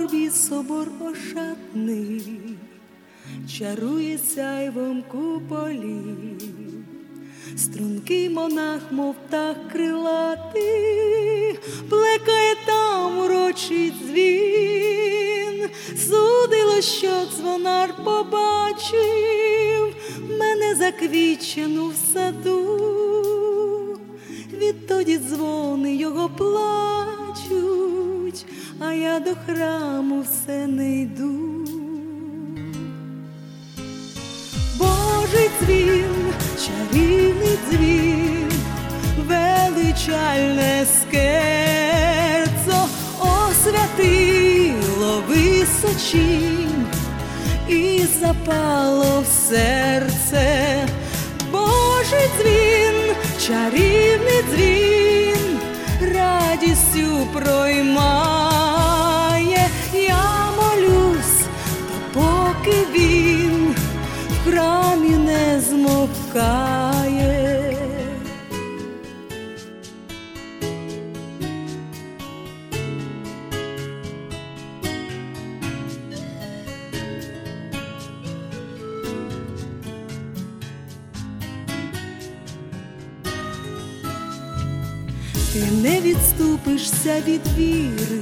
пагорбі собор ошатний чарує сяйвом куполів. Стрункий монах, мов птах крилатий, плекає там урочий дзвін. Судило, що дзвонар побачив мене заквічену в саду. Відтоді дзвони його плачуть, а я до храму все не йду. Божий дзвін, чарівний дзвін, величальне скерцо освятило височінь і запало в серце. Божий дзвін, чарівний дзвін, радістю проймає. Я молюсь, допоки він в храмі не змовкає. Ти не відступишся від віри,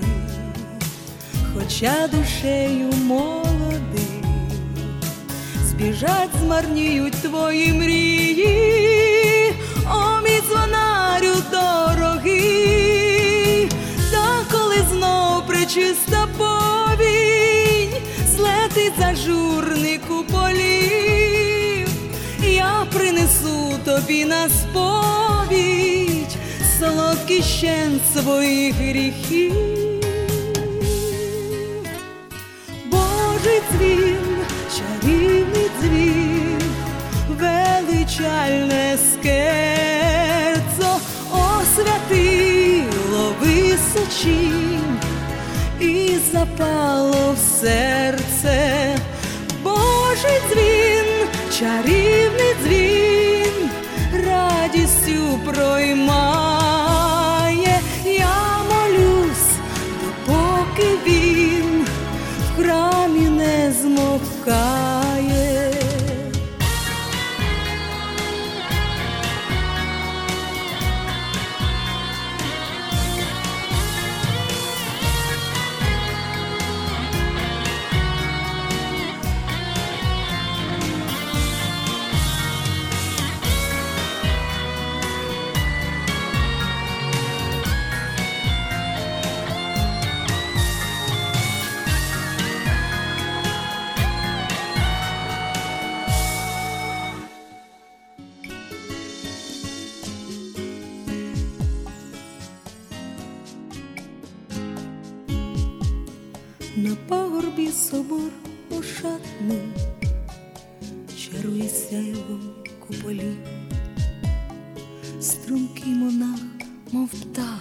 хоча душею молодий. Збіжать, змарніють твої мрії, о мій дзвонарю дорогий. Та коли знов пречиста повінь злетить за журни куполів, я принесу тобі на сповідь солодкий щен своїх гріхів. Божий дзвін, чарівний дзвін, величальне скерцо освятило височінь і запало в серце. Божий дзвін, чарівний дзвін, радістю проймає. Я молюсь, допоки він в храмі не змовкає. На пагорбі собор ошатний чарує сяйвом куполів. Стрункий монах, мов птах